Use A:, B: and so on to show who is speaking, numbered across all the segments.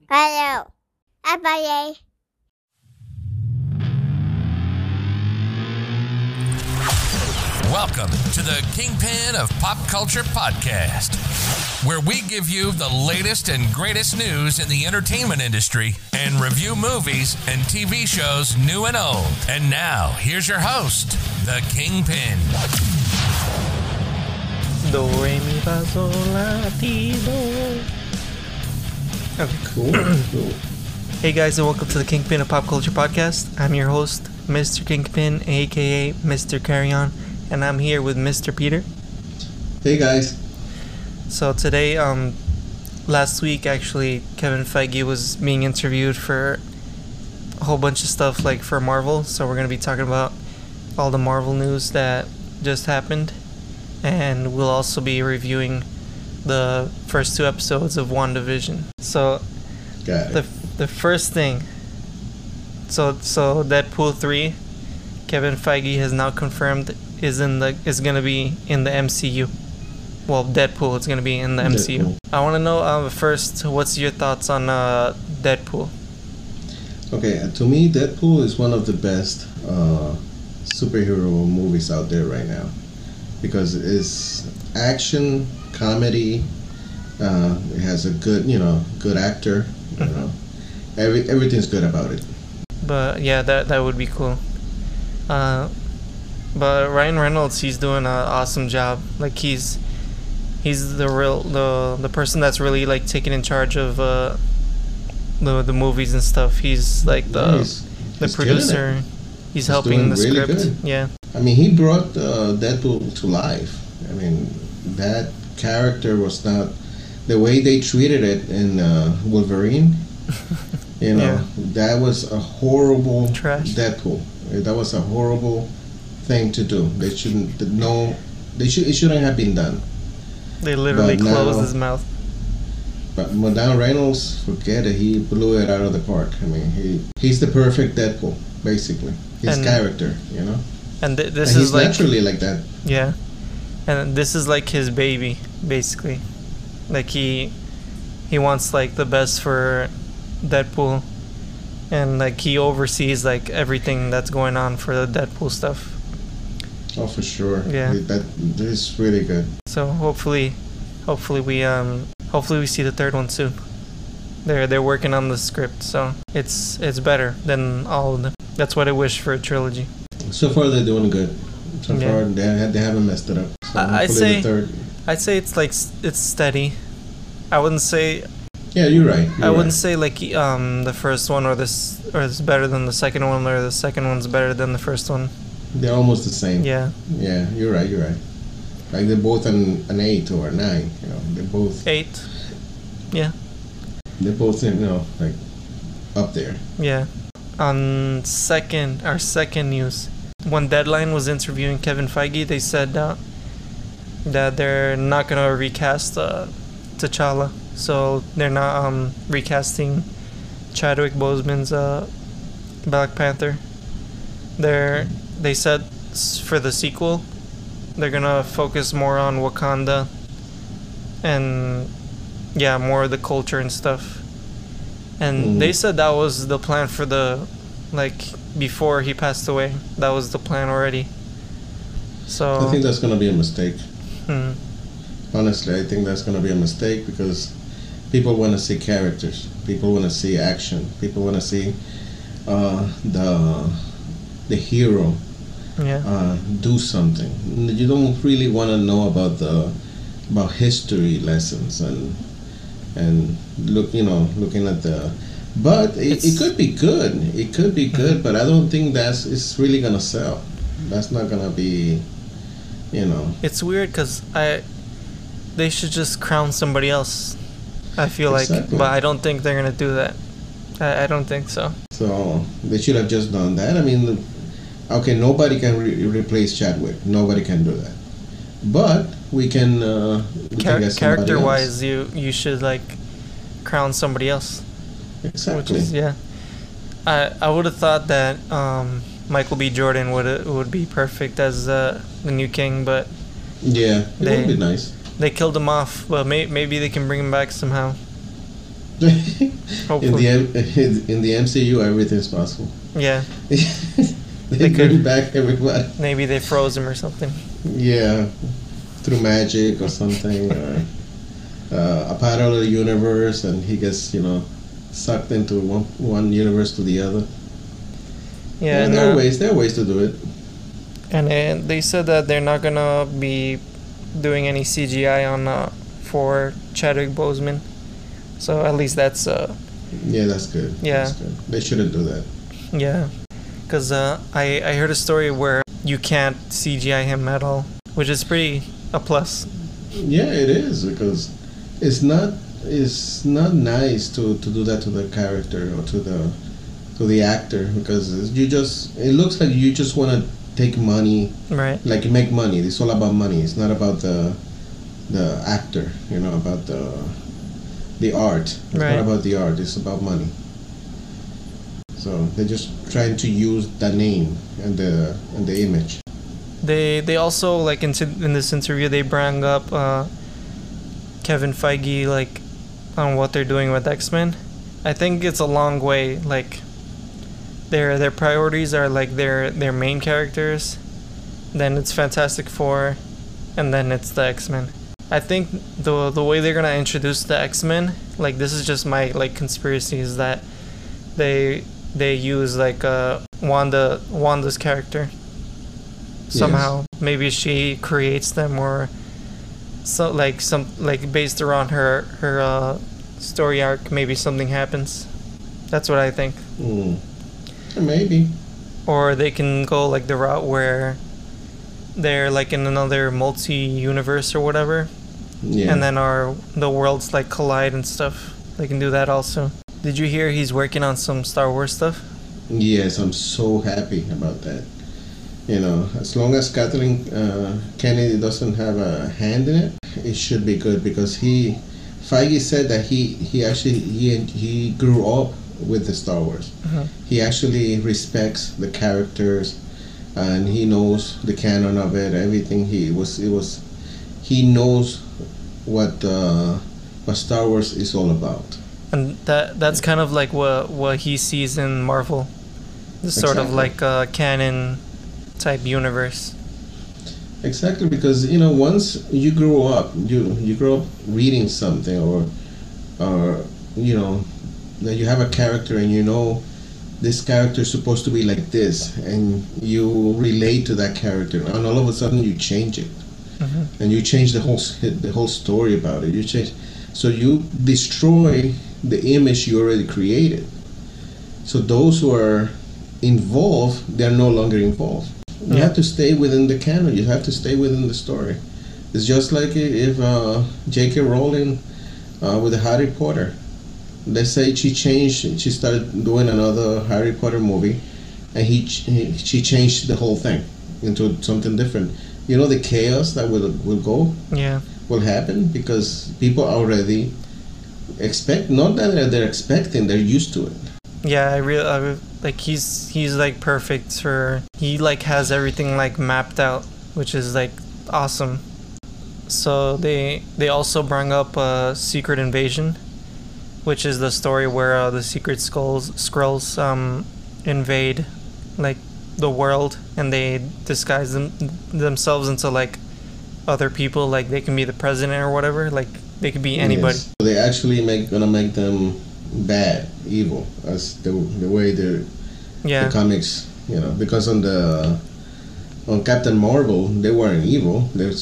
A: Hello. Bye.
B: Welcome to the Kingpin of Pop Culture Podcast, where we give you the latest and greatest news in the entertainment industry and review movies and TV shows new and old. And now, here's your host, the Kingpin.
C: Do, re, mi, fa, sol, la, ti, do. Okay.
D: Cool.
C: Hey guys, and welcome to the Kingpin of Pop Culture Podcast. I'm your host, Mr. Kingpin, aka Mr. Carry On, and I'm here with Mr. Peter.
D: Hey guys.
C: So today, last week actually, Kevin Feige was being interviewed for a whole bunch of stuff like for Marvel. So we're gonna be talking about all the Marvel news that just happened, and we'll also be reviewing the first 2 episodes of WandaVision. So the first thing, so Deadpool 3, Kevin Feige has now confirmed is gonna be in the MCU. Well, Deadpool is gonna be in the MCU.
D: Deadpool.
C: I want to know first, what's your thoughts on Deadpool?
D: Okay, to me, Deadpool is one of the best superhero movies out there right now because it's action, comedy. It has a good actor. You know, everything's good about it.
C: But yeah, that would be cool. But Ryan Reynolds, he's doing an awesome job. Like he's the person that's really like taking in charge of the movies and stuff. He's like the producer. He's helping the
D: really
C: script.
D: Good.
C: Yeah.
D: I mean, he brought Deadpool to life. I mean, that character was not the way they treated it in Wolverine. You know,
C: Yeah.
D: That was a horrible
C: Trash.
D: Deadpool. That was a horrible thing to do. It shouldn't have been done.
C: They literally
D: But now-
C: closed his mouth.
D: But Ryan Reynolds, forget it. He blew it out of the park. I mean, he's the perfect Deadpool, basically. His
C: And-
D: character, you know.
C: And this
D: And
C: is
D: he's
C: like
D: naturally like that.
C: yeah, and this is like his baby, basically. Like he wants like the best for Deadpool, and like he oversees like everything that's going on for the Deadpool stuff.
D: Oh, for sure.
C: Yeah.
D: That is really good.
C: So hopefully we see the third one soon. They're working on the script, so it's better than all of them. That's what I wish for a trilogy.
D: So far, they're doing good. So
C: Yeah.
D: far, they haven't messed it up. So
C: I'd
D: hopefully
C: say-
D: the third.
C: I'd say it's like it's steady. I wouldn't say
D: Yeah, you're right.
C: I wouldn't say like the first one or is better than the second one, or the second one's better than the first one.
D: They're almost the same.
C: Yeah.
D: Yeah, you're right. Like they're both an 8 or a 9. You know, they're both
C: 8. Yeah.
D: like up there.
C: Yeah. On our second news, when Deadline was interviewing Kevin Feige, they said that they're not gonna recast T'Challa, so they're not recasting Chadwick Boseman's Black Panther. They said for the sequel, they're gonna focus more on Wakanda and more of the culture and stuff. And they said that was the plan for before he passed away. That was the plan already. So
D: I think that's gonna be a mistake.
C: hmm,
D: Honestly, I think that's gonna be a mistake because people want to see characters. People want to see action. People want to see the hero do something. You don't really want to know about history lessons and looking at the. But it could be good. It could be good, but I don't think it's really gonna sell. That's not gonna be,
C: it's weird because they should just crown somebody else. I feel
D: Exactly.
C: but I don't think they're gonna do that. I don't think so.
D: So they should have just done that. I mean, okay, nobody can replace Chadwick. Nobody can do that. But we can.
C: Character-wise, you should like crown somebody else.
D: Exactly.
C: Which is, I would have thought that Michael B. Jordan would be perfect as the new king, but
D: Yeah, it would be nice.
C: They killed him off, but maybe they can bring him back somehow. Hopefully.
D: in the MCU, everything's possible.
C: Yeah.
D: They bring back everybody.
C: Maybe they froze him or something.
D: Yeah, through magic or something, or a parallel universe, and he gets sucked into one universe to the other.
C: Yeah,
D: there are ways to do it.
C: And they said that they're not gonna be doing any CGI on for Chadwick Boseman. So at least that's
D: yeah, that's good.
C: Yeah,
D: that's good. They shouldn't do that.
C: Yeah, because I heard a story where you can't CGI him at all, which is pretty a plus.
D: Yeah, it is, because it's not nice to do that to the character or to the actor, because it looks like you just want to take money,
C: right?
D: Like make money. It's all about money. It's not about the actor, about the art. It's
C: right.
D: not about the art. It's about money. So they're just trying to use the name and the image.
C: They also, like, in this interview, they bring up Kevin Feige, like, on what they're doing with X-Men. I think it's a long way. Like, their priorities are like their main characters, then it's Fantastic Four, and then it's the X-Men. I think the way they're gonna introduce the X-Men, like, this is just my like conspiracy, is that they use like Wanda's character somehow. Yes. Maybe she creates them, or so like based around her story arc. Maybe something happens. That's what I think.
D: Maybe.
C: Or they can go like the route where they're like in another multi-universe or whatever. Yeah. And then the worlds like collide and stuff. They can do that also. Did you hear he's working on some Star Wars stuff?
D: Yes, I'm so happy about that. As long as Kathleen Kennedy doesn't have a hand in it, it should be good, because Feige said that he actually grew up with the Star Wars. Uh-huh. He actually respects the characters, and he knows the canon of it. Everything he knows what Star Wars is all about. And
C: that's kind of like what he sees in Marvel, the sort of like a canon type universe.
D: Exactly, because once you grow up, you grow up reading something, or that you have a character and this character is supposed to be like this, and you relate to that character, and all of a sudden you change it. Mm-hmm. And you change the whole story about it. You change, so you destroy the image you already created. So those who are involved, they're no longer involved. You have to stay within the canon. You have to stay within the story. It's just like if J.K. Rowling with the Harry Potter. Let's say she started doing another Harry Potter movie, and she changed the whole thing into something different. The chaos that will happen, because people already expect, not that they're expecting, they're used to it.
C: Yeah, I like he's like perfect for, he like has everything like mapped out, which is like awesome. So they also bring up Secret Invasion, which is the story where the Secret Skrulls invade like the world, and they disguise themselves into like other people, like they can be the president or whatever, like they could be anybody.
D: Yes. So they actually gonna make them bad, evil, as the way the comics, because on Captain Marvel they weren't evil. They were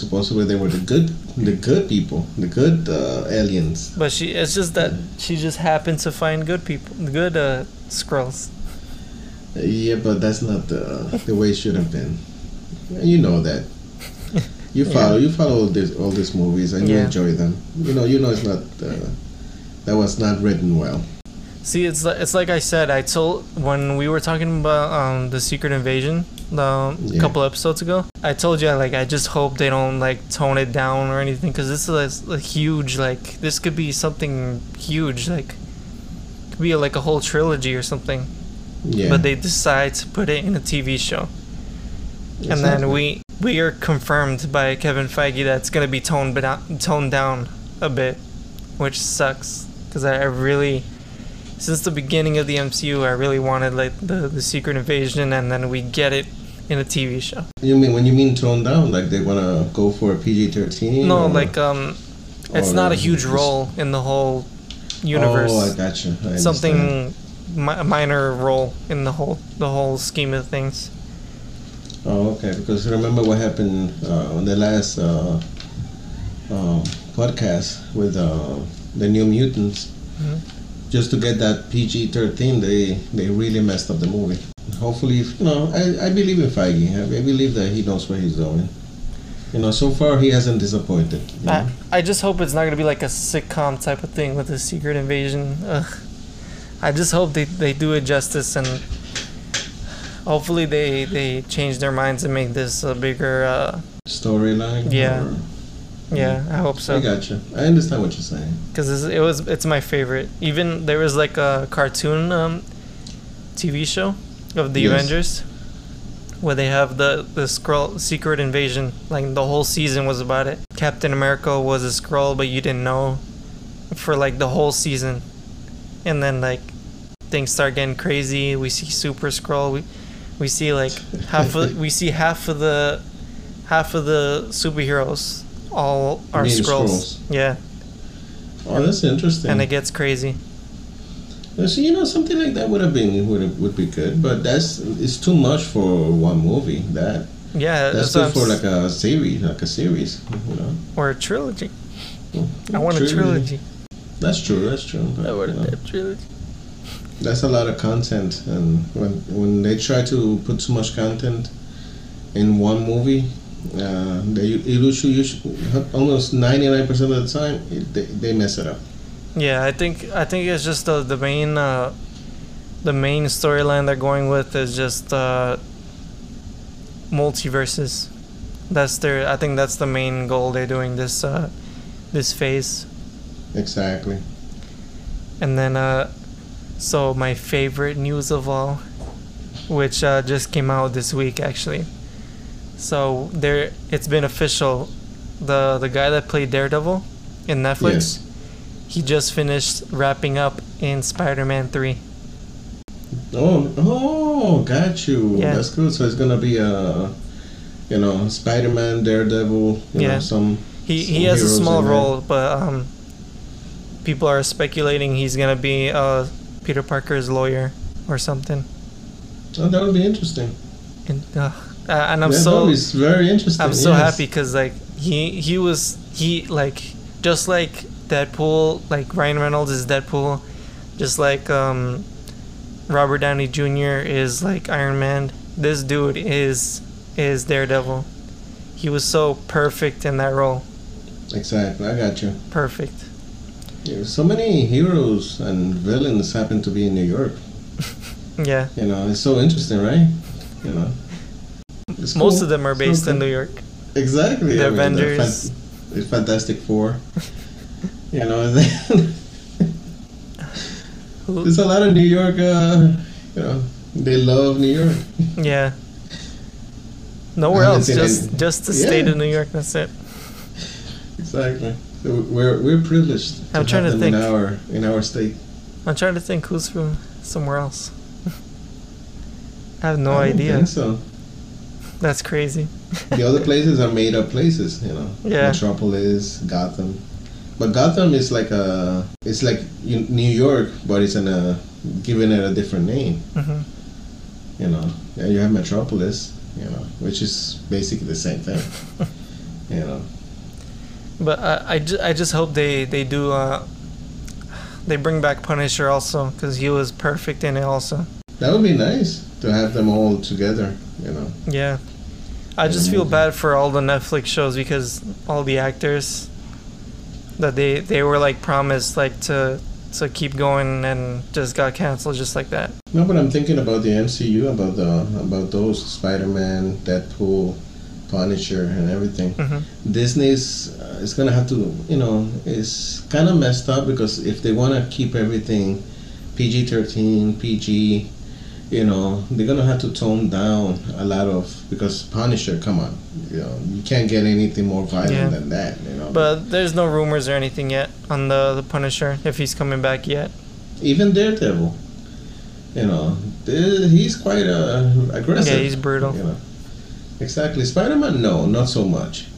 D: the good people, the good aliens.
C: But it's just that she just happened to find good people, good Skrulls.
D: Yeah, but that's not the way it should have been. You know that. You follow all these movies, and you enjoy them. You know it's not that was not written well.
C: See, it's like I said. I told, when we were talking about the Secret Invasion a couple episodes ago, I told you I just hope they don't like tone it down or anything, because this is a huge, like, this could be something huge, like could be like a whole trilogy or something. Yeah. But they decide to put it in a TV show. Exactly. And then we are confirmed by Kevin Feige that it's gonna be toned down a bit, which sucks. because I really, since the beginning of the MCU, I really wanted like the Secret Invasion, and then we get it in a TV show.
D: You mean when you mean toned down, like they want to go for a PG-13?
C: No, like it's not a huge role in the whole universe.
D: Oh, I gotcha.
C: Something minor role in the whole scheme of things.
D: Oh, okay. Because remember what happened on the last podcast with the New Mutants. Mm-hmm. Just to get that PG-13, they really messed up the movie. Hopefully, I believe in Feige. I believe that he knows what he's doing. So far he hasn't disappointed.
C: I just hope it's not going to be like a sitcom type of thing with the Secret Invasion. I just hope they do it justice, and hopefully they change their minds and make this a bigger
D: storyline.
C: Yeah. Yeah, I hope so.
D: I gotcha. I understand what you're saying.
C: Because it's my favorite. Even there was like a cartoon TV show of the Avengers, where they have the Skrull Secret Invasion. Like the whole season was about it. Captain America was a Skrull, but you didn't know for like the whole season. And then like things start getting crazy. We see Super Skrull. We see like half of the superheroes all are Skrulls. Yeah.
D: Oh, that's interesting.
C: And it gets crazy.
D: So something like that would be good, but it's too much for one movie. That's good for like a series,
C: or a trilogy. I want a trilogy.
D: That's true.
C: I want a trilogy.
D: That's a lot of content, and when they try to put too much content in one movie, they almost 99% of the time they mess it up.
C: Yeah, I think it's just the main storyline they're going with is just multiverses. I think that's the main goal they're doing this phase.
D: Exactly.
C: And then so my favorite news of all, which just came out this week actually. So it's been official. The guy that played Daredevil in Netflix.
D: Yes.
C: He just finished wrapping up in Spider-Man 3.
D: Oh, got you.
C: Yeah.
D: That's good. So it's gonna be Spider-Man, Daredevil. Some.
C: He has a small role, but people are speculating he's gonna be Peter Parker's lawyer or something.
D: Oh, that would be interesting.
C: And I'm
D: it's very interesting.
C: I'm so happy because like he just like Deadpool, like Ryan Reynolds is Deadpool, just like Robert Downey Jr. is like Iron Man. This dude is Daredevil. He was so perfect in that role.
D: Exactly, I got you.
C: Perfect.
D: Yeah, so many heroes and villains happen to be in New York.
C: Yeah.
D: It's so interesting, right?
C: Most of them are based in New York.
D: Exactly.
C: The Avengers.
D: The Fantastic Four. There's a lot of New York, they love New York.
C: Yeah. Nowhere else, just the state of New York, that's it.
D: Exactly. So we're privileged
C: I'm trying to think
D: in our state.
C: I'm trying to think who's from somewhere else. I have no
D: I
C: idea.
D: don't think so.
C: That's crazy.
D: The other places are made up places,
C: Yeah.
D: Metropolis, Gotham. But Gotham is like it's like New York, but it's giving it a different name.
C: Mm-hmm.
D: And you have Metropolis, which is basically the same thing.
C: But I just hope they do they bring back Punisher also, because he was perfect in it also.
D: That would be nice to have them all together.
C: Yeah. I just feel bad for all the Netflix shows because all the actors that they were like promised like to keep going and just got canceled just like that.
D: No, but I'm thinking about the MCU, about those Spider-Man, Deadpool, Punisher, and everything.
C: Mm-hmm.
D: Disney's is gonna have to, it's kind of messed up because if they want to keep everything PG-13, PG, they're gonna have to tone down a lot of, because Punisher, come on, you can't get anything more violent than that.
C: But there's no rumors or anything yet. on the Punisher, if he's coming back yet.
D: Even Daredevil, he's quite aggressive.
C: Yeah, he's brutal.
D: Exactly. Spider-Man, no, not so much.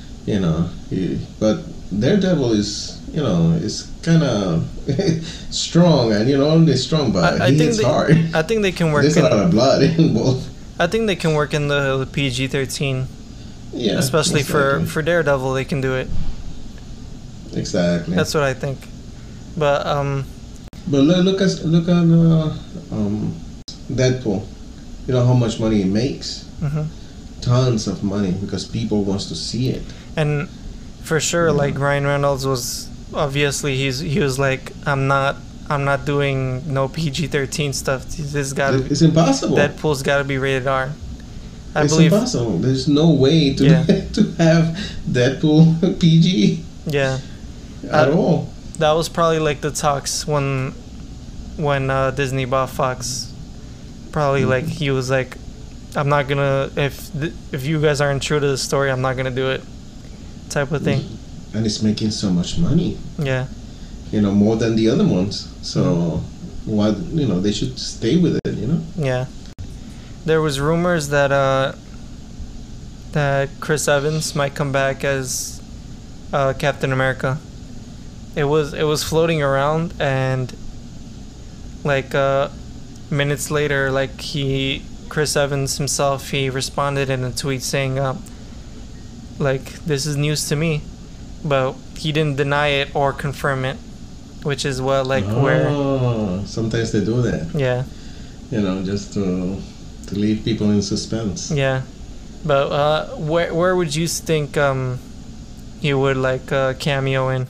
D: But Daredevil is kind of strong, and only strong, but he hits hard.
C: I think they can work.
D: There's a lot of blood involved.
C: I think they can work in the PG-13.
D: Yeah,
C: especially for Daredevil, they can do it.
D: Exactly.
C: That's what I think. But
D: look at Deadpool. You know how much money it makes.
C: Mm-hmm.
D: Tons of money because people wants to see it.
C: And for sure, like Ryan Reynolds was obviously he was like, I'm not doing no PG-13 stuff. It's
D: impossible.
C: Deadpool's got to be rated R.
D: It's impossible. There's no way to have Deadpool PG.
C: Yeah.
D: At all.
C: That was probably like the talks when Disney bought Fox. Probably like he was like, I'm not gonna, if you guys aren't true to the story, I'm not gonna do it, type of thing.
D: And it's making so much money.
C: Yeah.
D: More than the other ones. So why they should stay with it.
C: Yeah. There was rumors that Chris Evans might come back as Captain America. It was floating around, and like minutes later, like Chris Evans himself, he responded in a tweet saying, like, this is news to me, but he didn't deny it or confirm it, which is what where
D: sometimes they do that.
C: Yeah.
D: Just to leave people in suspense.
C: Yeah, but where would you think he would cameo in?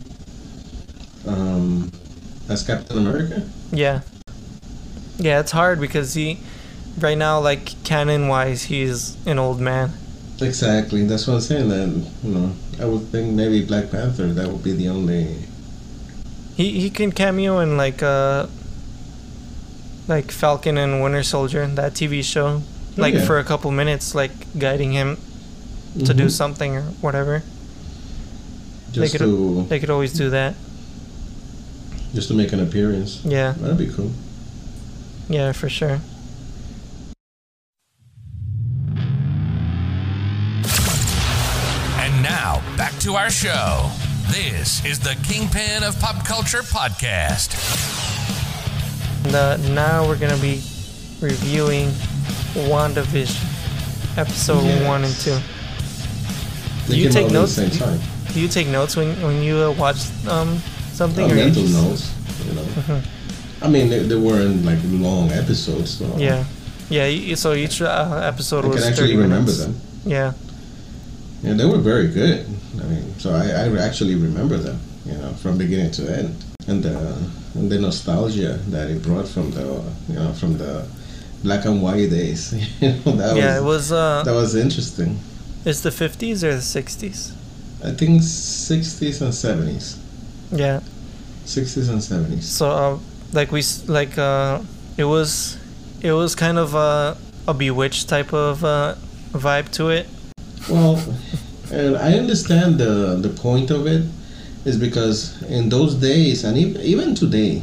D: As Captain America?
C: Yeah, it's hard because right now, canon wise, he's an old man.
D: Exactly, that's what I'm saying. That I would think maybe Black Panther. That would be the only.
C: He can cameo in Falcon and Winter Soldier, that TV show, for a couple minutes, guiding him to do something or whatever. They could always do that.
D: Just to make an appearance.
C: Yeah.
D: That'd be cool.
C: Yeah, for sure.
B: And now, back to our show. This is the Kingpin of Pop Culture Podcast.
C: Now we're going to be reviewing WandaVision, episode 1 and 2. Do you take notes? Do you take notes when you watch something?
D: Mental notes. I mean, they weren't long episodes. So
C: yeah. So each episode was 30 minutes. I can actually remember them. Yeah.
D: Yeah, they were very good. I mean, so I actually remember them, from beginning to end, and the nostalgia that it brought from the black and white days. That was interesting.
C: It's the 50s or the 60s?
D: I think 60s and 70s.
C: Yeah.
D: 60s and 70s.
C: So, it was kind of a Bewitched type of vibe to it.
D: Well, and I understand the point of it is because in those days, and even today,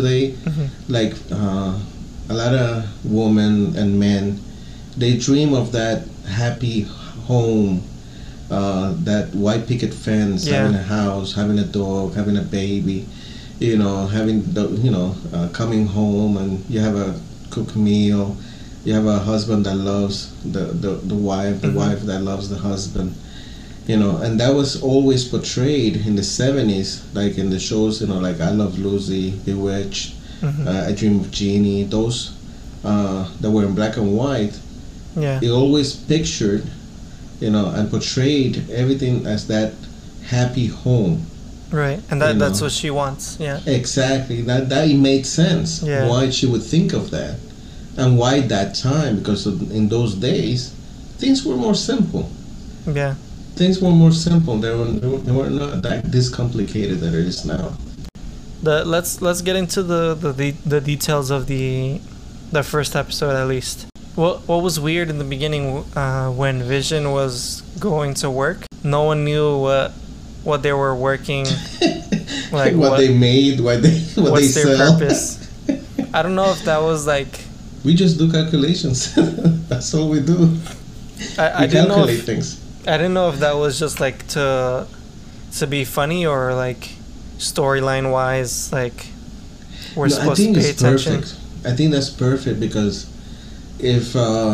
D: a lot of women and men, they dream of that happy home, that white picket fence, having a house, having a dog, having a baby, having coming home and you have a cooked meal, you have a husband that loves the wife, the wife that loves the husband, and that was always portrayed in the 70s, like in the shows, like I Love Lucy, Bewitched, I Dream of Jeannie, those that were in black and white.
C: Yeah.
D: It always pictured, and portrayed everything as that happy home.
C: Right, and that's what she wants. Yeah.
D: Exactly. That it made sense.
C: Yeah.
D: Why she would think of that, and why that time? Because in those days, things were more simple.
C: Yeah.
D: Things were more simple. They were not this complicated that it is now.
C: Let's get into the details of the first episode at least. What was weird in the beginning when Vision was going to work? No one knew what they were working, like
D: what they made, what they
C: what's their
D: sell.
C: purpose. I don't know if that was like.
D: We just do calculations. That's all we do.
C: I
D: we
C: didn't know
D: calculate
C: if,
D: things.
C: I didn't know if that was just like to be funny or like storyline wise, like we're supposed to pay attention.
D: Perfect. I think that's perfect because if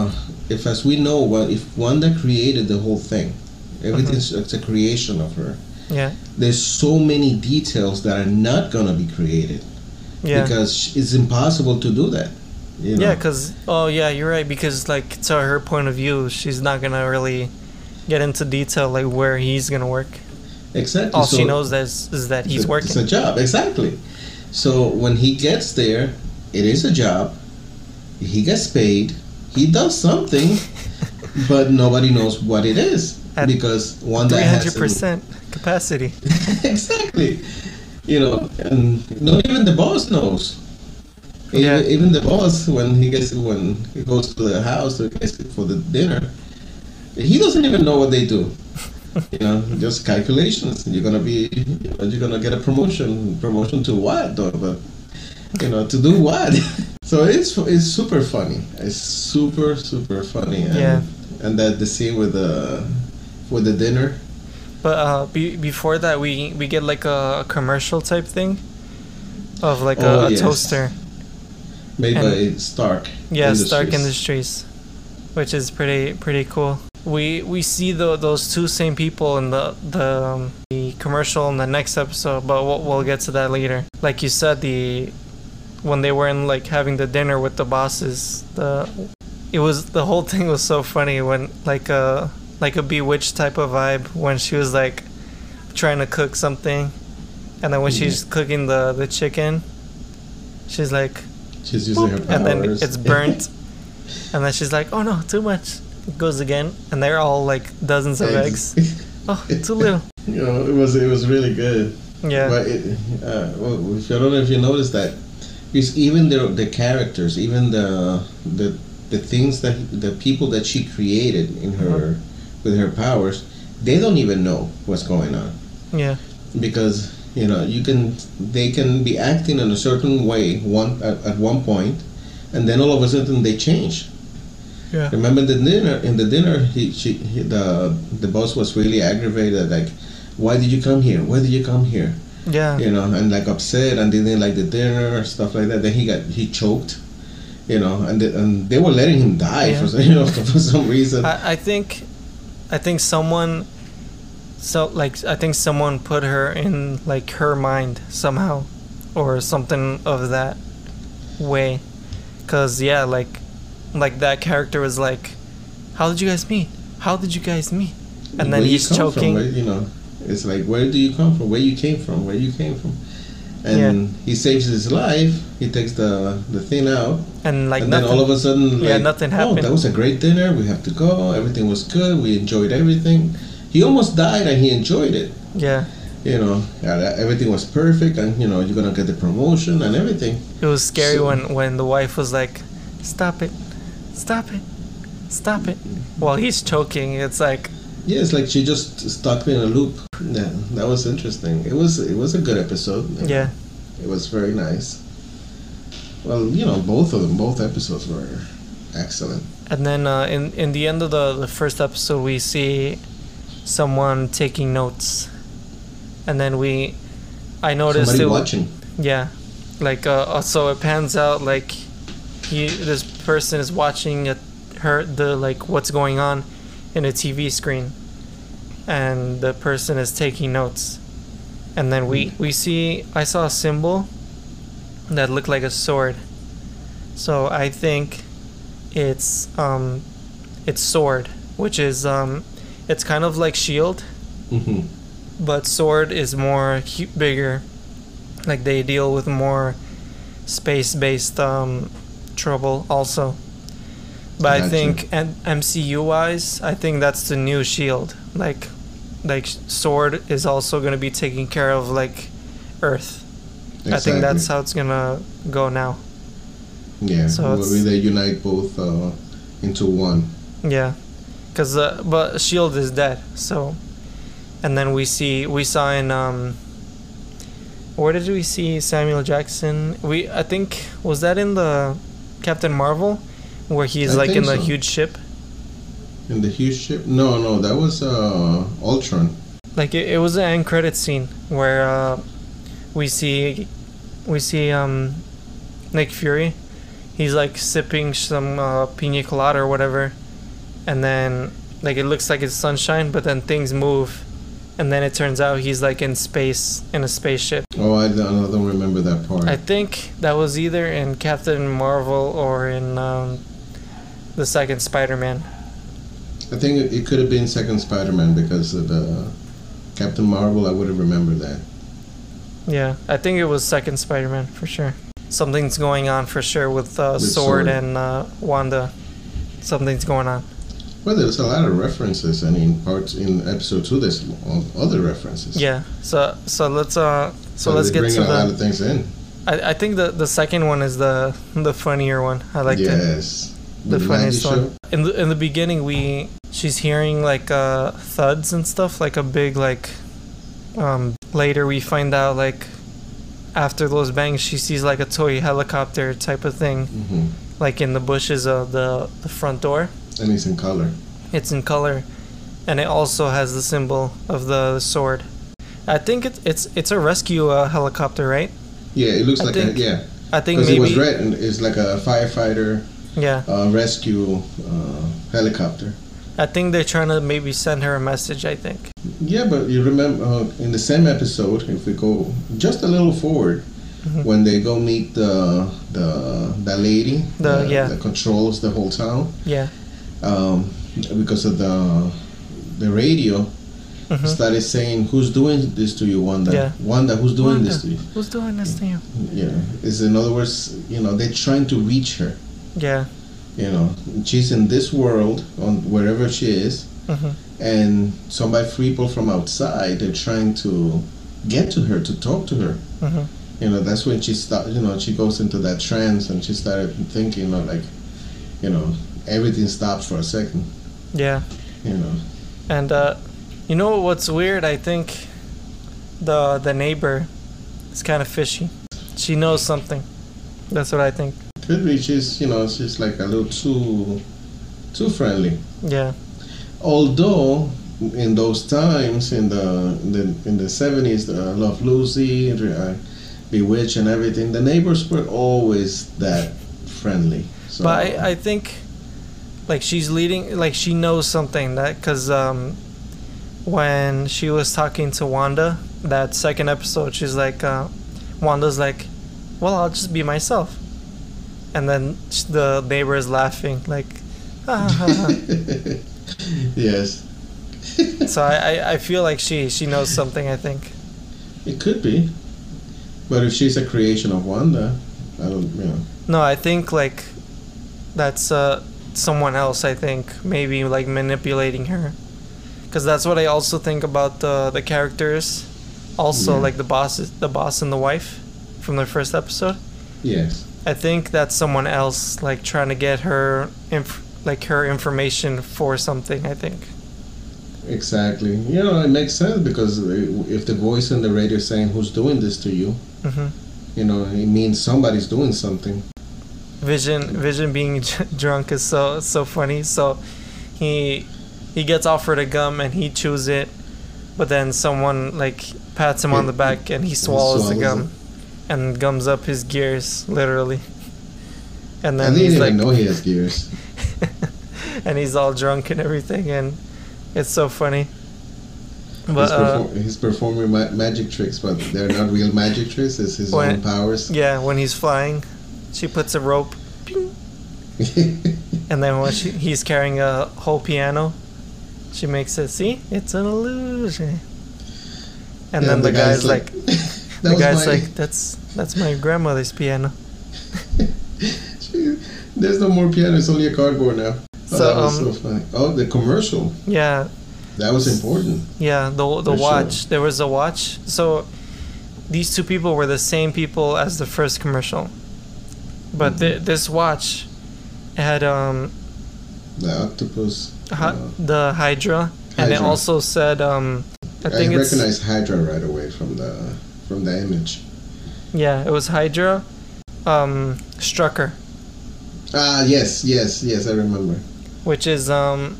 D: as we know, well, if Wanda created the whole thing, everything's it's a creation of her.
C: Yeah.
D: There's so many details that are not gonna be created.
C: Yeah.
D: Because it's impossible to do that. You know?
C: Yeah, because you're right. Because like to her point of view, she's not gonna really get into detail like where he's gonna work.
D: Exactly.
C: All she knows is that he's working.
D: It's a job, exactly. So when he gets there, it is a job. He gets paid. He does something, but nobody knows what it is because Wanda has
C: 300% capacity.
D: Exactly. You know, and not even the boss knows.
C: Yeah.
D: Even the boss, when he goes to the house for the dinner, he doesn't even know what they do. You know, just calculations. You're gonna get a promotion. Promotion to what? But you know, to do what? So it's super funny. It's super funny. And, and that the scene with the dinner.
C: But before that, we get like a commercial type thing of like a toaster
D: made by Stark.
C: Yeah,
D: Industries.
C: Stark Industries, which is pretty cool. We see those two same people in the commercial in the next episode, but we'll get to that later. Like you said, when they were in like having the dinner with the bosses, the whole thing was so funny when like a Bewitched type of vibe when she was like trying to cook something, and then when she's cooking the chicken, she's like
D: she's using her powers,
C: and then it's burnt, and then she's like, oh no, too much. It goes again, and they're all like dozens of eggs. Oh, too little.
D: You know, it was really good.
C: Yeah.
D: But I don't know if you noticed that, because even the characters, even the things that the people that she created in her with her powers, they don't even know what's going on.
C: Yeah.
D: Because you know they can be acting in a certain way at one point, and then all of a sudden they change.
C: Yeah.
D: Remember in the dinner, the boss was really aggravated, like, why did you come here? Why did you come here?
C: Yeah.
D: You know, and like upset, and didn't like the dinner, stuff like that. Then he choked, you know, and they were letting him die for some reason.
C: I think someone put her in like her mind somehow, or something of that way, cause like that character was like, how did you guys meet? How did you guys meet? And then he's choking.
D: From, you know, it's like, where do you come from? Where you came from? Where you came from? And he saves his life. He takes the thing out.
C: And like
D: then all of a sudden, like,
C: nothing happened.
D: Oh, that was a great dinner. We have to go. Everything was good. We enjoyed everything. He almost died and he enjoyed it.
C: Yeah.
D: You know, everything was perfect, and you know, you're gonna get the promotion and everything.
C: It was scary when the wife was like, stop it. Stop it. Stop it. While he's choking, it's like...
D: Yeah, it's like she just stuck me in a loop. Yeah, that was interesting. It was a good episode.
C: Yeah.
D: It was very nice. Well, you know, both episodes were excellent.
C: And then in the end of the first episode, we see someone taking notes. And then I noticed...
D: Somebody watching.
C: Yeah. Like, so it pans out like... this person is watching what's going on in a TV screen, and the person is taking notes, and then I saw a symbol that looked like a sword, so I think it's sword, which is it's kind of like shield, but sword is more bigger, like they deal with more space-based trouble also. But I think MCU wise, I think that's the new shield. Like sword is also gonna be taking care of like Earth. Exactly. I think that's how it's gonna go now.
D: Yeah, so they unite both into one.
C: Yeah, because but Shield is dead, so And then we saw in where did we see Samuel Jackson? I think, was that in the Captain Marvel, where he's like in the huge ship?
D: In the huge ship? No, that was Ultron.
C: Like it was an end credit scene where we see Nick Fury. He's like sipping some pina colada or whatever, and then like it looks like it's sunshine, but then things move. And then it turns out he's like in space, in a spaceship.
D: Oh, I don't remember that part.
C: I think that was either in Captain Marvel or in the second Spider-Man.
D: I think it could have been second Spider-Man, because of the Captain Marvel, I would have remembered that.
C: Yeah, I think it was second Spider-Man for sure. Something's going on for sure with Sword and Wanda. Something's going on.
D: Well, there's a lot of references, and in episode 2, there's other references.
C: Yeah. So let's get to
D: a lot of things in.
C: I think the second one is the funnier one. I like that.
D: Yes.
C: The funniest one. In the beginning, she's hearing like thuds and stuff, like a big like. Later we find out like after those bangs, she sees like a toy helicopter type of thing, like in the bushes of the front door.
D: And it's in color.
C: It's in color, and it also has the symbol of the sword. I think it's a rescue helicopter, right?
D: Yeah, it looks like
C: yeah. I think
D: because
C: maybe
D: it was red and it's like a firefighter.
C: Yeah.
D: Rescue helicopter.
C: I think they're trying to maybe send her a message. I think.
D: Yeah, but you remember in the same episode, if we go just a little forward, when they go meet the lady that controls the whole town.
C: Yeah.
D: Because of the radio started saying, "Who's doing this to you, Wanda?
C: Yeah.
D: Wanda, who's doing this to you?
C: Who's doing this to you?"
D: Yeah. It's, in other words, they're trying to reach her.
C: Yeah.
D: She's in this world, on wherever she is, and some people from outside, they're trying to get to her, to talk to her. That's when she she goes into that trance, and she started thinking, everything stops for a second.
C: Yeah. And what's weird? I think the neighbor is kind of fishy. She knows something. That's what I think.
D: Could be she's like a little too friendly.
C: Yeah.
D: Although in those times in the 70s, Love Lucy, Bewitched, and everything, the neighbors were always that friendly. So,
C: but I think like she's leading, like she knows something, that because when she was talking to Wanda, that second episode, she's like Wanda's like, well, I'll just be myself. And then the neighbor is laughing, like, ha ha ha.
D: Yes.
C: So I feel like she knows something, I think.
D: It could be. But if she's a creation of Wanda, I don't,
C: No, I think, like, that's someone else, I think. Maybe, like, manipulating her. Because that's what I also think about the characters. Also, like, the boss and the wife from the first episode.
D: Yes.
C: I think that's someone else, like, trying to get her, her information for something, I think.
D: Exactly. It makes sense, because if the voice in the radio is saying, "Who's doing this to you?" It means somebody's doing something.
C: Vision being drunk is so funny. So he gets offered a gum and he chews it, but then someone like pats him on the back and he swallows the gum. And gums up his gears, literally. And then
D: I didn't
C: he's
D: even know he has gears.
C: And he's all drunk and everything, and it's so funny. But
D: he's performing magic tricks, but they're not real magic tricks. It's his own powers.
C: Yeah, when he's flying, she puts a rope, ping, and then when he's carrying a whole piano, she makes it. See, it's an illusion. And then the guy's like. The guy's like, that's my grandmother's piano.
D: There's no more piano, it's only a cardboard now.
C: So,
D: that was so funny. Oh, the commercial.
C: Yeah.
D: That was important.
C: Yeah, the watch. Sure. There was a watch. So these two people were the same people as the first commercial. But this watch had
D: the octopus.
C: The Hydra. And it also said I think
D: I recognized Hydra right away from the image.
C: Yeah, it was Hydra. Strucker.
D: Yes, I remember.
C: Which is Baron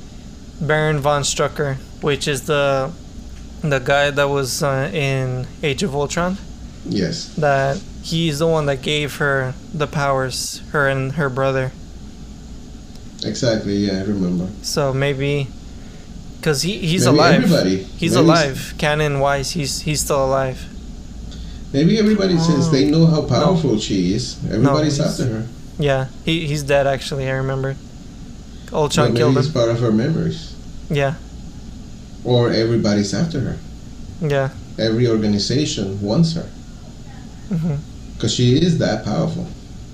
C: von Strucker, which is the guy that was in Age of Ultron.
D: Yes.
C: That he's the one that gave her the powers, her and her brother.
D: Exactly, yeah, I remember.
C: So maybe, because he's
D: maybe
C: alive.
D: Everybody.
C: He's
D: maybe
C: alive. Canon-wise, he's still alive.
D: Maybe everybody, since they know how powerful she is, everybody's after her.
C: Yeah, he's dead actually, I remember. Ultron killed him.
D: Maybe he's part of her memories.
C: Yeah.
D: Or everybody's after her.
C: Yeah.
D: Every organization wants her. Because she is that powerful.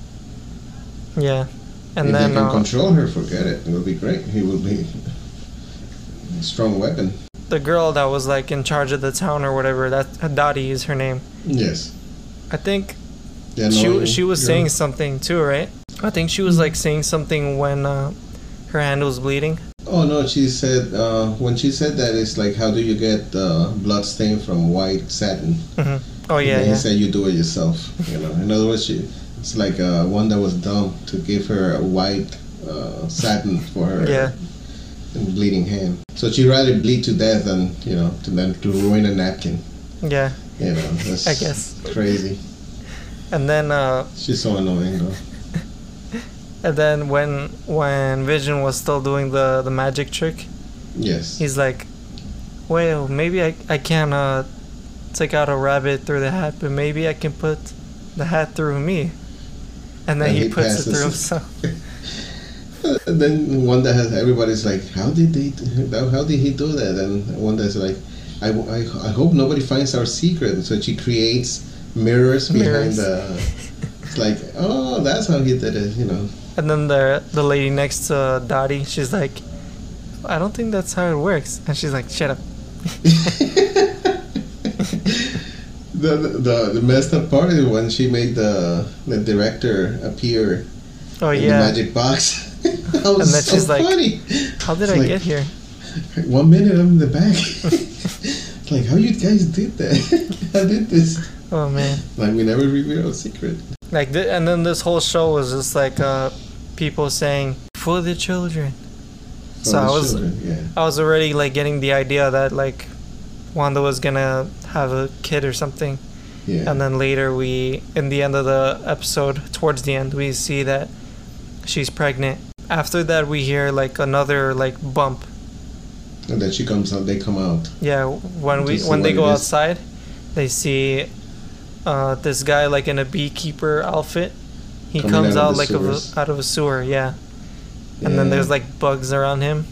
C: Yeah. And
D: if
C: then
D: they can control her, forget it. It will be great. He will be a strong weapon.
C: The girl that was like in charge of the town or whatever, that Dottie is her name.
D: Yes.
C: I think she was saying something too, right? I think she was like saying something when her hand was bleeding.
D: Oh no, she said when she said that, it's like, how do you get blood stain from white satin?
C: Oh yeah,
D: and he said you do it yourself. In other words, it's like one that was dumb to give her a white satin for her bleeding hand. So she'd rather bleed to death than to ruin a napkin.
C: Yeah.
D: That's
C: I guess
D: crazy.
C: And then
D: she's so annoying though.
C: And then when Vision was still doing the magic trick,
D: yes,
C: he's like, well, maybe I can't take out a rabbit through the hat, but maybe I can put the hat through me. And then he puts it through himself.
D: And then one that has everybody's like, how did he do that? And one that's like, I hope nobody finds our secret. And so she creates mirrors behind the. It's like, oh, that's how he did it,
C: And then the lady next to Dottie, she's like, I don't think that's how it works. And she's like, shut up.
D: The messed up part is when she made the director appear in the magic box. That was
C: and then she's like,
D: funny.
C: How did I get here?
D: 1 minute I'm in the back. It's like, how you guys did that? How did this?
C: Oh man.
D: Like, we never revealed a secret.
C: Like, and then this whole show was just like people saying, for the children. So I was already like getting the idea that like Wanda was gonna have a kid or something. Yeah. And then later in the end of the episode, towards the end, we see that she's pregnant. After that, we hear like another like bump.
D: And then she comes out. They come out.
C: Yeah, when they go outside, they see this guy like in a beekeeper outfit. He comes out like out of a sewer. Yeah. And then there's like bugs around him.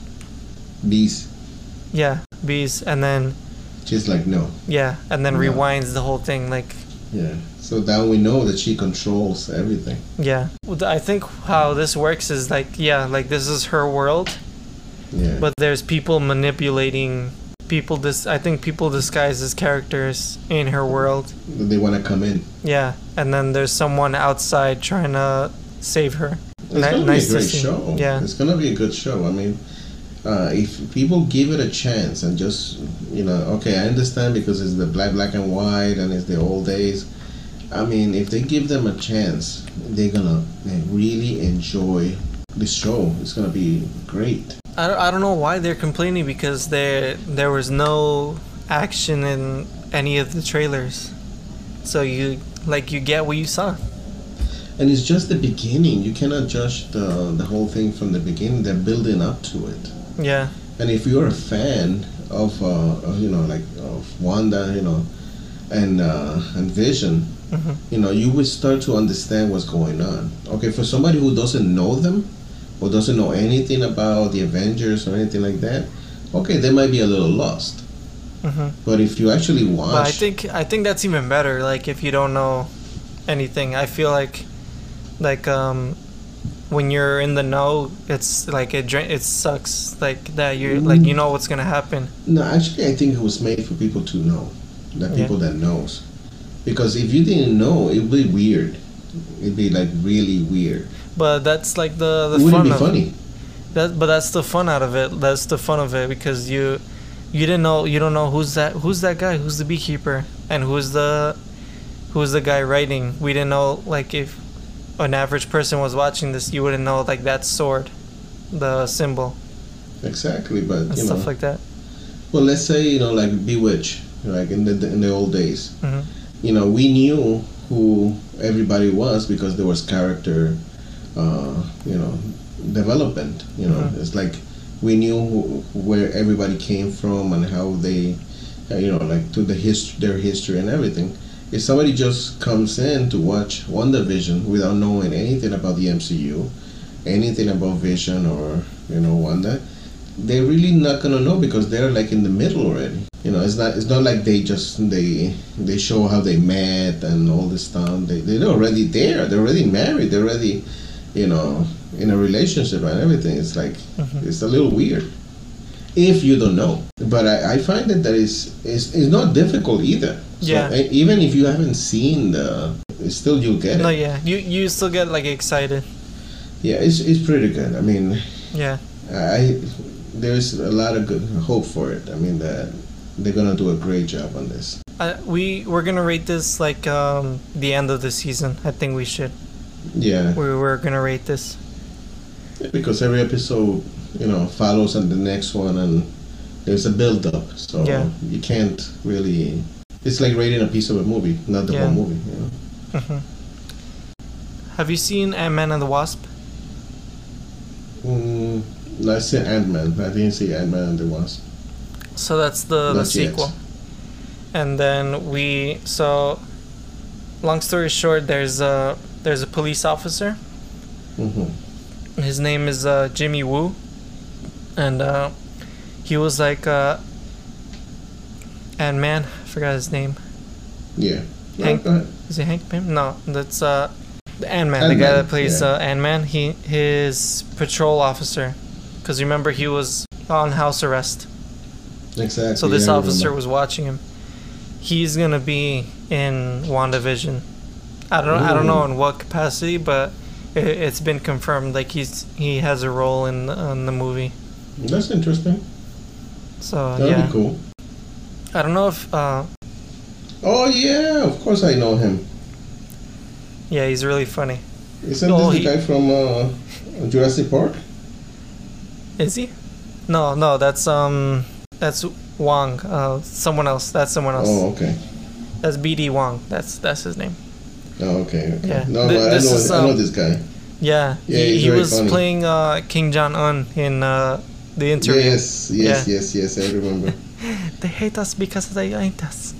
D: Bees.
C: Yeah, bees, and then.
D: She's like, no.
C: Yeah, and then rewinds the whole thing like.
D: Yeah. So now we know that she controls everything.
C: Yeah. I think how this works is like, this is her world.
D: Yeah.
C: But there's people manipulating people. I think people disguised as characters in her world.
D: They want to come in.
C: Yeah. And then there's someone outside trying to save her.
D: It's going to be a great show.
C: Yeah.
D: It's going to be a good show. I mean, if people give it a chance and just, okay, I understand because it's the black and white and it's the old days. I mean, if they give them a chance, they're going to really enjoy this show. It's going to be great.
C: I don't know why they're complaining, because there was no action in any of the trailers. So you get what you saw.
D: And it's just the beginning. You cannot judge the whole thing from the beginning. They're building up to it.
C: Yeah.
D: And if you're a fan of of Wanda, and Vision, you will start to understand what's going on. Okay, for somebody who doesn't know them, or doesn't know anything about the Avengers or anything like that, okay, they might be a little lost. But if you actually watch,
C: but I think that's even better. Like, if you don't know anything, I feel like when you're in the know, it's like it sucks like that. You're like, you know what's gonna happen.
D: No, actually, I think it was made for people to know, people that knows. Because if you didn't know, it'd be weird. It'd be like really weird.
C: But that's like the
D: it
C: fun
D: wouldn't be
C: of
D: funny.
C: But that's the fun out of it. That's the fun of it, because you don't know who's that guy, who's the beekeeper, and who's the guy writing. We didn't know, like, if an average person was watching this, you wouldn't know, like, that sword, the symbol.
D: Exactly, but
C: and
D: you know,
C: stuff like that.
D: Well, let's say, you know, like Bewitched, like in the old days.
C: Mm-hmm.
D: You know, we knew who everybody was because there was character, you know, development. You know,
C: Mm-hmm.
D: it's like we knew where everybody came from and how they, you know, like to their history and everything. If somebody just comes in to watch WandaVision without knowing anything about the MCU, anything about Vision or, you know, Wanda, they're really not gonna know because they're like in the middle already. You know, it's not like they show how they met and all this stuff. They're already there. They're already married. They're already, you know, in a relationship and everything. It's like it's a little weird if you don't know. But I find that it's not difficult either. So
C: Yeah.
D: Even if you haven't seen still you'll get it.
C: No, yeah. You still get, like, excited.
D: Yeah, it's pretty good. I mean,
C: Yeah.
D: There's a lot of good hope for it. I mean that they're gonna do a great job on this.
C: We're gonna rate this like the end of the season. I think we should.
D: Yeah.
C: We're gonna rate this.
D: Because every episode, you know, follows on the next one, and there's a build up. So
C: Yeah.
D: you can't really. It's like rating a piece of a movie, not the
C: Yeah.
D: whole movie. You know?
C: Have you seen Ant-Man and the Wasp?
D: I said Ant-Man. I didn't see Ant-Man and the Wasp.
C: So that's the
D: Not
C: sequel.
D: yet.
C: And then long story short, there's a police officer.
D: Mm-hmm.
C: His name is Jimmy Woo, and he was like Ant-Man. I forgot his name.
D: Yeah.
C: Hank.
D: Go ahead.
C: Is it Hank Pym? No, that's the Ant-Man, the guy that plays Ant-Man. His patrol officer, because remember he was on house arrest.
D: Exactly.
C: So this
D: yeah, I
C: officer
D: remember.
C: was watching him. He's gonna be in WandaVision. I don't know in what capacity, but it's been confirmed. Like he has a role in the movie.
D: That's interesting.
C: So
D: That'd
C: yeah,
D: be cool.
C: I don't know if
D: Oh yeah, of course I know him.
C: yeah, he's really funny.
D: Isn't
C: Oh,
D: this the guy from Jurassic Park?
C: Is he? No, that's Wong. Someone else. That's someone else.
D: Oh, okay.
C: That's BD Wong. That's his name.
D: Oh, okay.
C: Yeah.
D: No,
C: Th-
D: but
C: this
D: I know
C: is,
D: this guy.
C: Yeah,
D: Yeah,
C: he
D: he's very
C: was
D: funny.
C: playing King Jong-un in the interview.
D: Yes, I remember.
C: They hate us because they ain't us.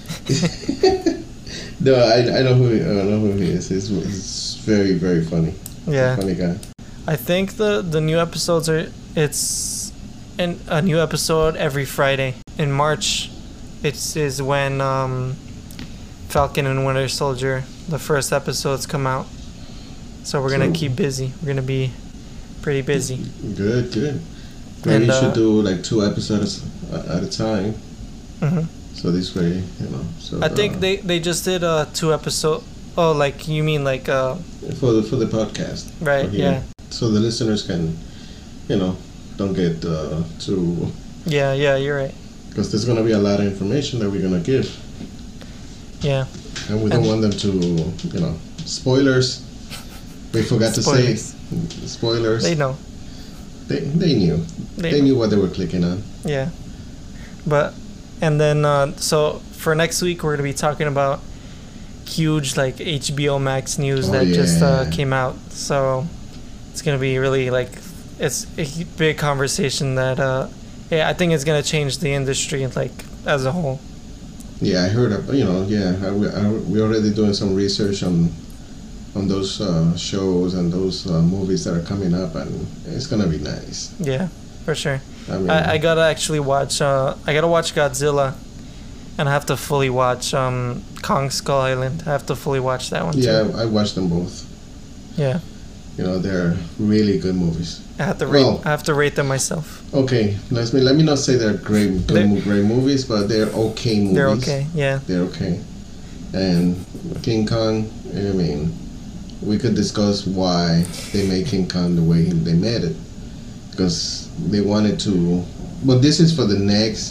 D: No, I know who he is. He's very, very funny.
C: Yeah.
D: Funny guy.
C: I think the new episodes it's a new episode every Friday. In March, is when Falcon and Winter Soldier, the first episodes come out. So we're gonna keep busy. We're gonna be pretty busy.
D: Good. Maybe you should do like 2 episodes at a time.
C: Mhm.
D: So this way, you know. So
C: I think they just did 2 episode. Oh, like you mean like
D: for the podcast.
C: right?
D: For here.
C: Yeah.
D: So the listeners can, you know, don't get too.
C: Yeah, you're right.
D: Because there's gonna be a lot of information that we're gonna give,
C: Yeah.
D: and we don't want them to, you know, spoilers. We forgot to say spoilers.
C: They know.
D: They knew. They knew what they were clicking on.
C: Yeah. But and then so for next week we're gonna be talking about huge like HBO Max news that just came out. So it's gonna be really like it's a big conversation that yeah, I think it's gonna change the industry like as a whole.
D: Yeah, I heard. You know, we're already doing some research on those shows and those movies that are coming up, and it's gonna be nice.
C: Yeah, for sure.
D: I mean,
C: I gotta actually watch. I gotta watch Godzilla, and I have to fully watch Kong Skull Island. I have to fully watch that one too.
D: yeah, I watched them both.
C: Yeah.
D: You know, they're really good movies.
C: I have to rate. I have to rate them myself.
D: Okay, let me not say they're great movies, but they're okay movies.
C: They're okay. Yeah.
D: They're okay. And King Kong, I mean, we could discuss why they made King Kong the way they made it, because they wanted to. But this is for the next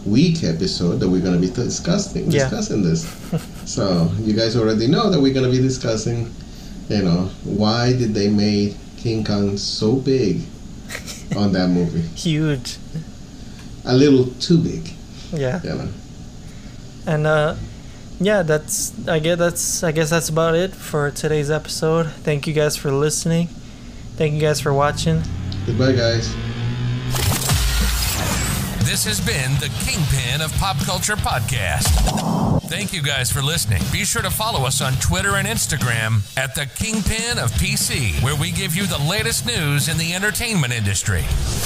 D: week episode that we're going to be discussing this. So you guys already know that we're going to be discussing, why did they make King Kong so big on that movie?
C: Huge.
D: A little too big.
C: Yeah. And I guess that's about it for today's episode. Thank you guys for listening. Thank you guys for watching.
D: Goodbye, guys.
B: This has been the Kingpin of Pop Culture Podcast. Thank you guys for listening. Be sure to follow us on Twitter and Instagram at the Kingpin of PC, where we give you the latest news in the entertainment industry.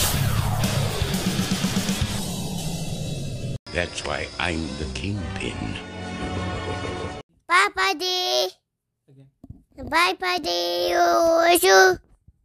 E: That's why I'm the Kingpin.
A: Bye, buddy. Bye, buddy.